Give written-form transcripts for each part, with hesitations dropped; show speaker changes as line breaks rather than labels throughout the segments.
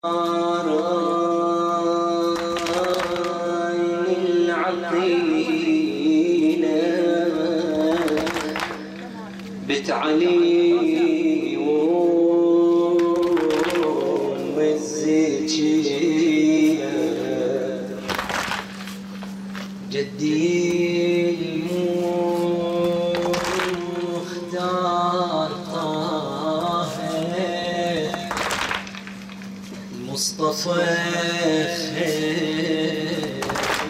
بتعلي والزكية جدي المختار طه المصطفى خير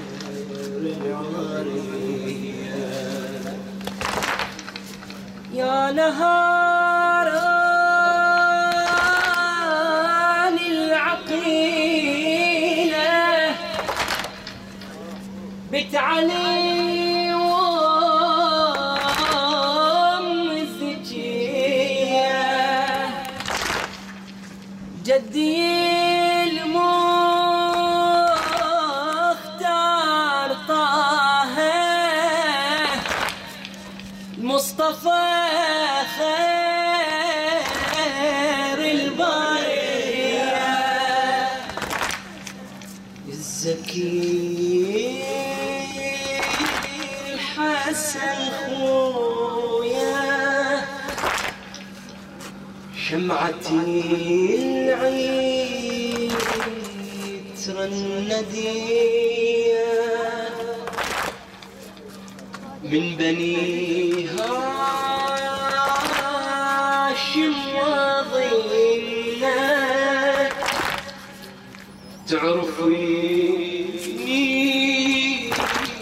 العربية يا نهار العقيلة بتعلي والزكية جدي المختار طه المصطفى خير البرية الزكي الحسن خويا شمعتي العيد ترندية من بني هاشم وظينا تعرفيني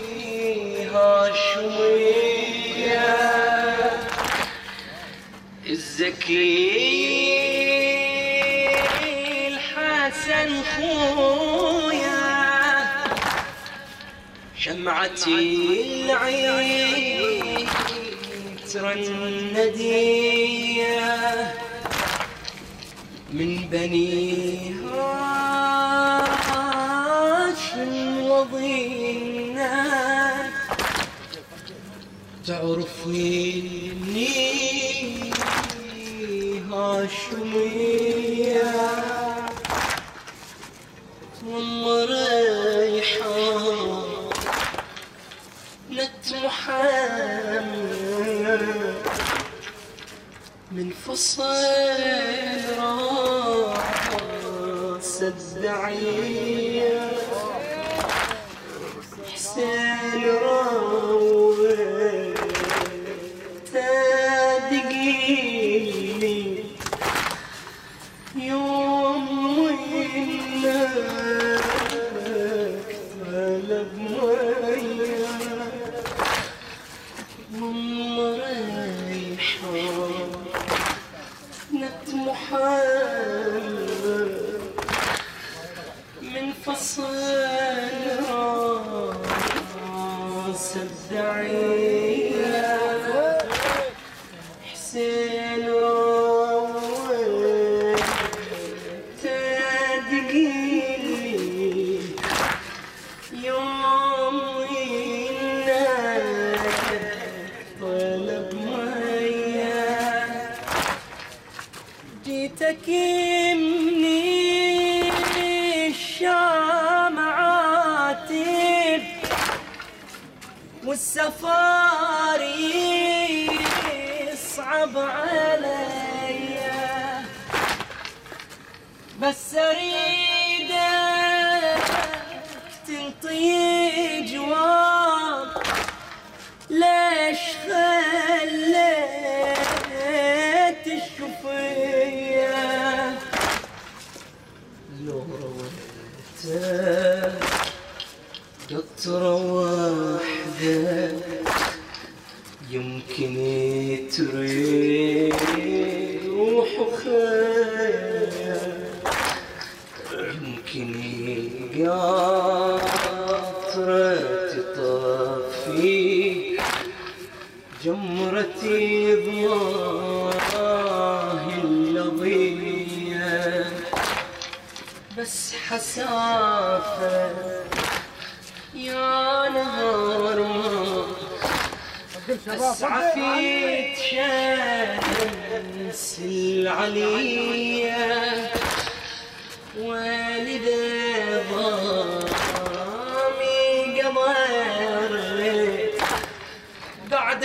هاشمية الزكي الحسن خويا شمعتي العيد ترندية من بني هاشم وظينا تعرفيني هاشمية والله نت محمد من فصل راس الدعية حسين روي تدقيني يوم وينك طلب مية ومريحة نت محمد من فصل راس الدعية حسين روي تدقيني يوم طلب مية جيتك مني الشام عاتب والسفاري صعب عليا بس اريدك تنطي جواب ليش خليت الشفية لو رويته قطرة واحدة يمكن تريد روح خير يمكن القطرة تطفي جمرتي ضواه اللظية بس حسافة يا نهار أسعى في شمس العلية والدي ضامي قبر بعد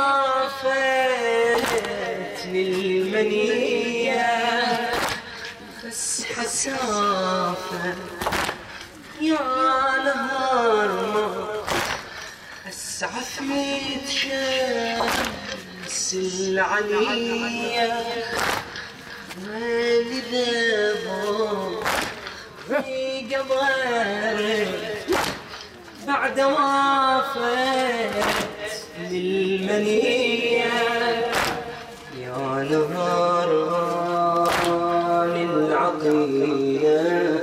وافاتني المنية، بس حسافة يا نهار ما أسعف ميت شمس العلية. والدي ضامي قبر بعد وافات للمنية، يا نهار للعقية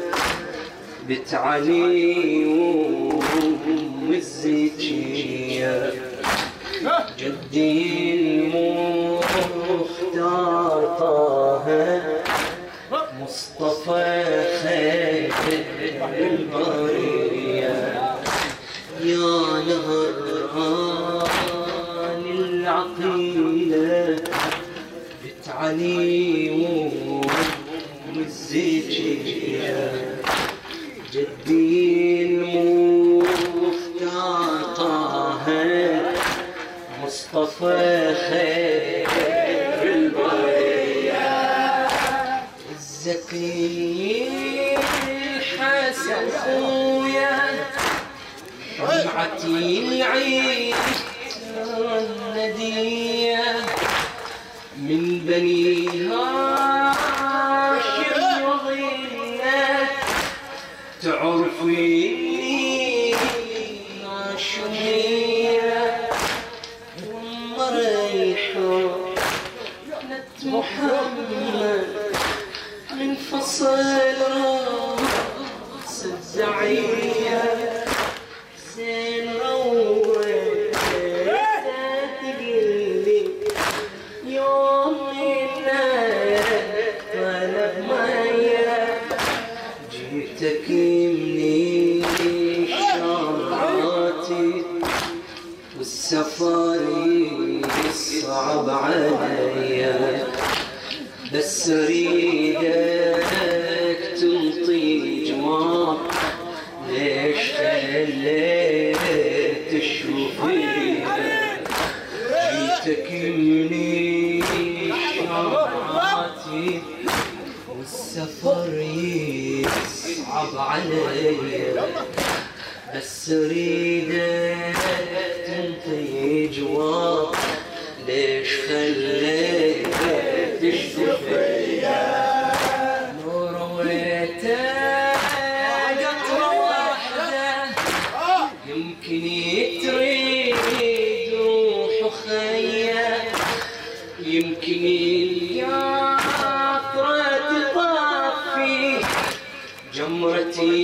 بتعلي والزكية. جدي المختار طه مصطفى خير البرية، يا نهران العقيلة بتعلي والزكية. جدي المختار طه مصطفى خير البرية، الزكي الحسن خويا رمعتي العيد الندية من بني هاشم وظلت تعرفيني هاشمية، ومريحة نت محمد من فصل راس الزعية. زين رويت تقلي يوم الناس وانا بمية، جيتك مني شاراتي والسفر يصعب عليا، بس اريدك تنطي جواب ليش خليت تشوفيها. جيتك مني شاراتي والسفر يصعب عليا، بس اريدك تنطي جواب ليش خليت تشوفيها. لو رويتك قطرة واحدة يمكن تريد روح خيا، يمكن القطرة تطفي جمرتي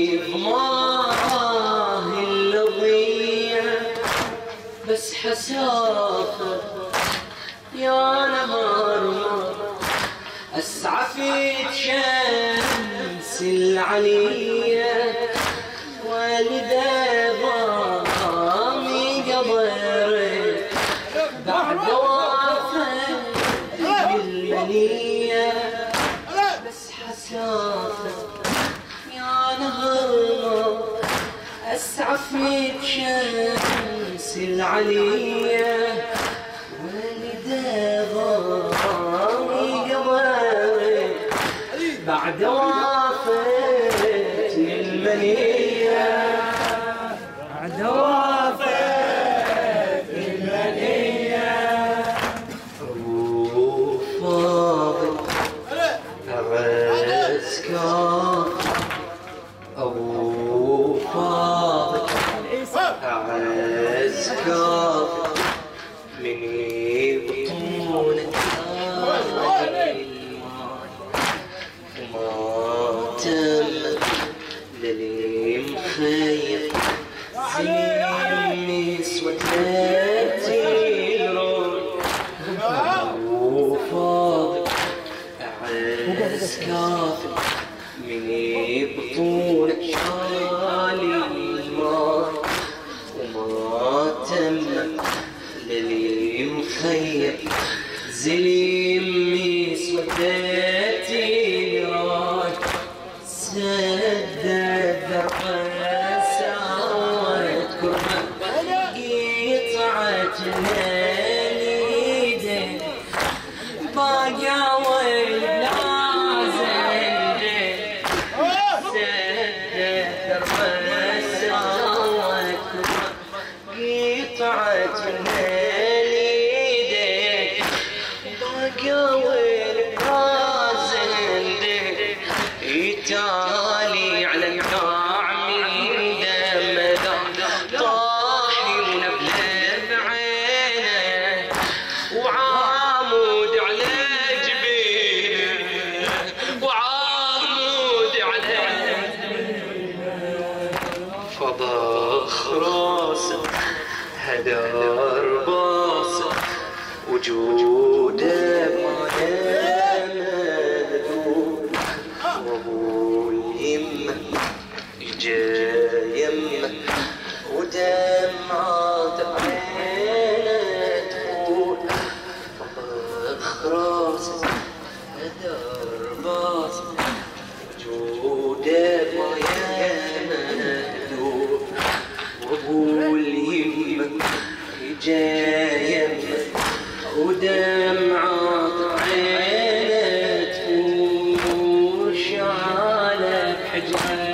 بماه اللظية، بس حسافة يا نهار ما أسعفت شمس العلية. والدي ضامي قبر بعد وافاة المنية، بس حسافة يا نهار أسعفت شمس العلية. والدي ضامي قبر بعد وافاة المنية، بعد وافاة المنية. أبو فاضل عسكر، أبو فاضل عسكر من بطونك وما تم للي مخير زين سوتاتي الرول. أبو فاضل عسكر من بطونك شالي الماي وما تم للي مخير زليم سوداتي راي. الدرب سوت كربة قطعت اليدين باقى واللازم سد الدرب سوت كربة قطعت اليدين باقى يتالي على النعم دم طاحي ونبلة بعينه وعامود على جبينه وعامود على فضخ راسه هدر باسه وجوده يمه ودمعات عينه تقول فضخ راسه هدر باسه وجوده ما يمهدور وابول يمه يمه ودمعات عينه تقول شعلك حجره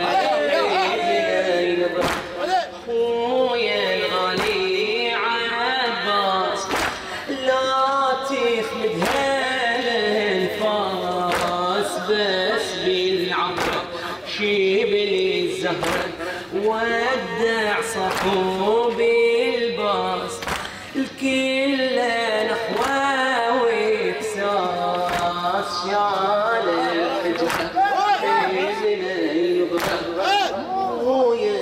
خويا الغالي عباس لا تخمد هالانفاس بس بالعبر شبل الزهر ودع صحوب الباس الكل نحوه واحساس شال الحجر حزن الغبر خويا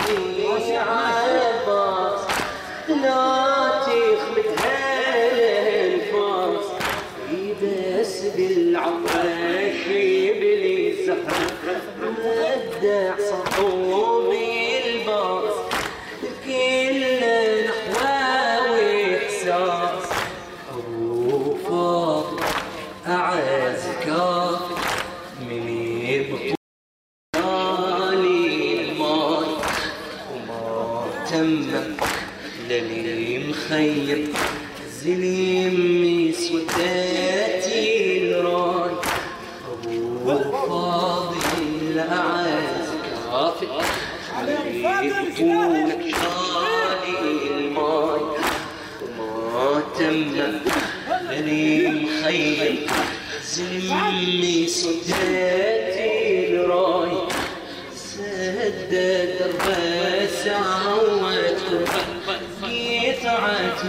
عباس لا تخمد هالانفاس بس بالعطش يبلي الزهر ودع صحوب الباس الكل نحوه واحساس ابو فاضل اعز كافي من يبطل للي مخير زليم سوداتي الراي ابو فاضل اعز كافي يبطولك شالي الماي وما تم للي مخير زليم سوداتي الراي سد درب سوت قطعت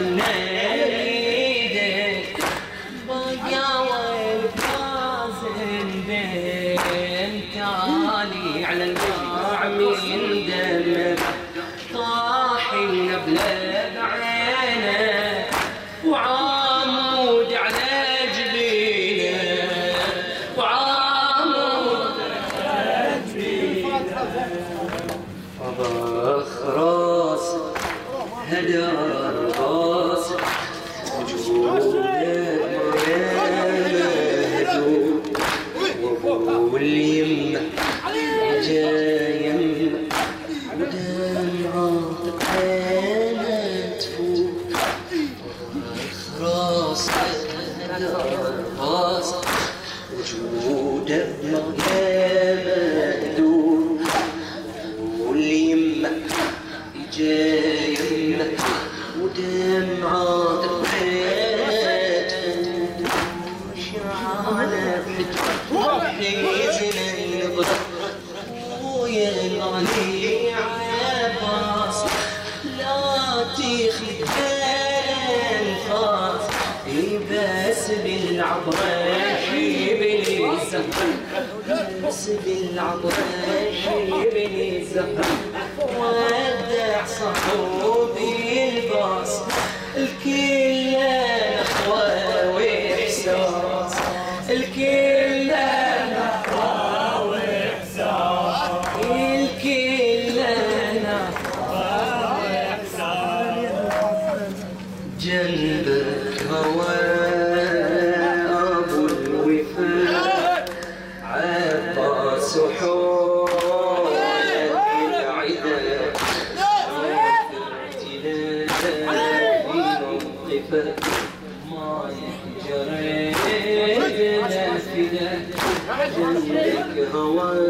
اليدين باقى واللازم بين تالي على القاع من دم طاحي ونبلة بعينه وعامود على جبينه وعامود على جبينه فضخ راسه هدر باسه وجوده مهدور وابول يمه يمه ودمعات عينه تفور فضخ راسه هدر باسه وجوده مهدور وابول يمه يمه ودمعات عينه شعلة حزن الغدر خويا الغالي عباس لا تخلي الانفاس بس بالعبرة شبل الزهر بس بالعبرة شبل الزهر ودع صحوب الباس الكل نحوه واحساس الكل نحوه واحساس الكل نحوه واحساس جنبك هوى ابو الوفاء عباس حور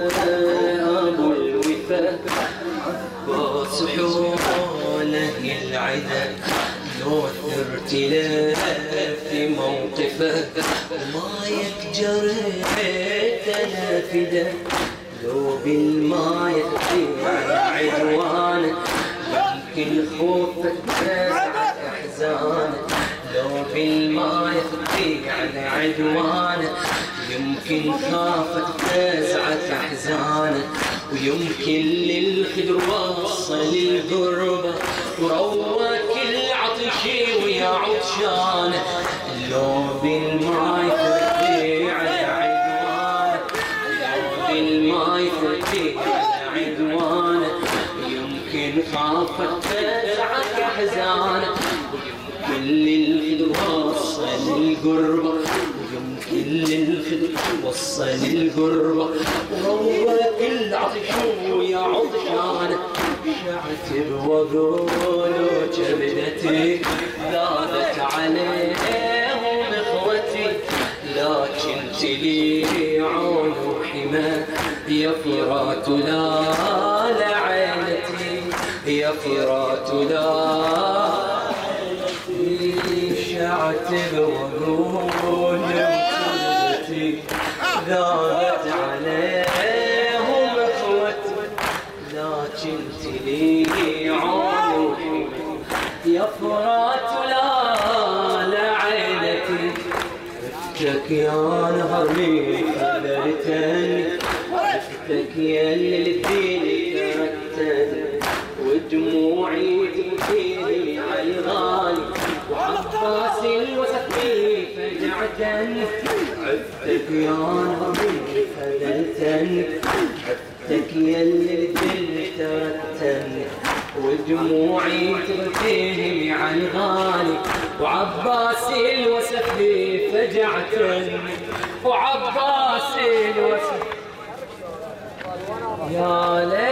أبو الوفا عباس حوله العدا لو ثرت له في موقفه وما يكجرت أنا فدا لو بالما يخفي عن عدوانه يمكن خوفك تزعك أحزانه لو بالما يخفي عن عدوانه يمكن خافت تزعك أحزانه ويمكن للخدر وصل القربة وروك العطشي ويا عطشانه لو بالما يخفي عن عدوانه لو بالما يخفي عن عدوانه يمكن خافت تزعك أحزانه ويمكن للخدر وصل القربة ويمكن للخدر وصل القربة وروك العطش ويا عطشانه شعتب وقول وجبدتي ذابت عليهم اخوتي لكن تلي عون وحما يا فرات لا لعينتي يا فرات لا شعتب وقول وجبدتي ذابت عليهم اخوتي لكن تلي عون يا فرات لا لعينتي شفتك يا نهر من خذلتني شفتك يا اللي الدين تركتني ودموعي تبكيني على الغالي وعباس الوثقي فجعتني عفتك يا نهر من خذلتني عفتك يا اللي الدين تركتني ودموعي تبكيني عن غالي وعباس الوسفي فجعتني وعباس الوسفي يا ليل